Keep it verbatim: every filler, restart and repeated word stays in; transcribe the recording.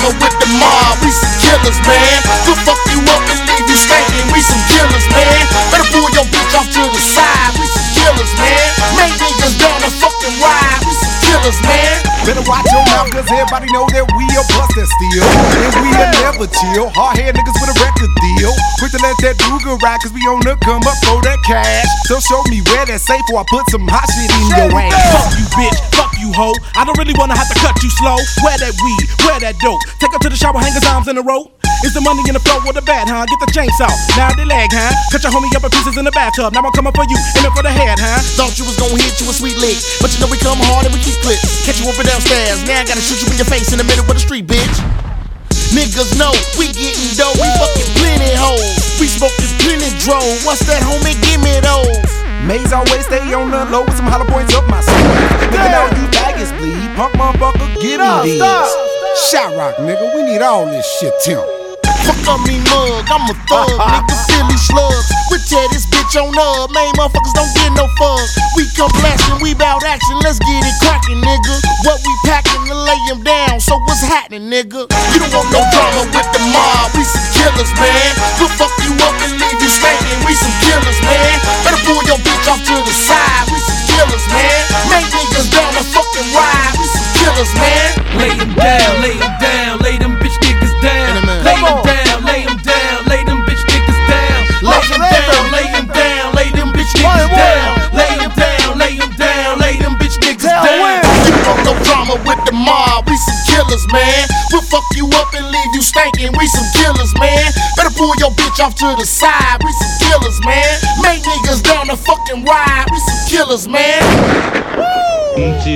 drama with the mob. We some killers, man. We'll fuck you up and leave you stinking. We some killers, man. Better pull your bitch off to the side. We some killers, man. Make niggas down the fucking ride. We some killers, man. Better watch your mouth, cause everybody know that we are bustin' still. And we'll never chill. Hard-head niggas with a record deal. Quick to let that Ruger ride, cause we on the come up for that cash. So show me where that's safe, or I put some hot shit in your ass. Fuck you, bitch. Fuck you, hoe. I don't really wanna have to cut you slow. Where that weed? Where that dope? Take her to the shower, hang his arms in a row. Is the money in the flow or the bad, huh? Get the chainsaw, now the leg, huh? Cut your homie up in pieces in the bathtub. Now I'm coming for you, aiming for the head, huh? Thought you was gonna hit you a sweet lick, but you know we come hard and we keep clips. Catch you up and downstairs, now I gotta shoot you in your face in the middle of the street, bitch. Niggas know we getting dough, we fucking plenty hoes. We smoking plenty dro. What's that, homie? Give me those. Maze always stay on the low with some hollow points up my sleeve. Nigga know you faggots bleed. Punk motherfucker, give me these. Shot rock, nigga, we need all this shit, Tim. Fuck up me mug, I'm a thug, nigga, Philly slugs. We tear this bitch on up, main motherfuckers don't get no fuck. We come blasting, we bout action, let's get it crackin', nigga. What we packing to lay him down, so what's happening, nigga? You don't want no drama with the mob, we some killers, man. We'll fuck you up and leave you stinking, we some killers, man. Better pull your bitch off to the side, we some killers, man. Make niggas down the fucking ride, we some killers, man. Lay him down, lay him down, lay them bitch niggas down. Lay him down, lay him down, lay them bitch niggas down. Lay him down, lay him down, lay them bitch niggas down. Lay him down, lay him down, lay them bitch niggas down. You want no drama with the mob, we some killers, man. We'll fuck you up and leave you stinking, we some killers, man. Better pull your bitch off to the side, we some killers, man. Make niggas down the fucking ride, we some killers, man.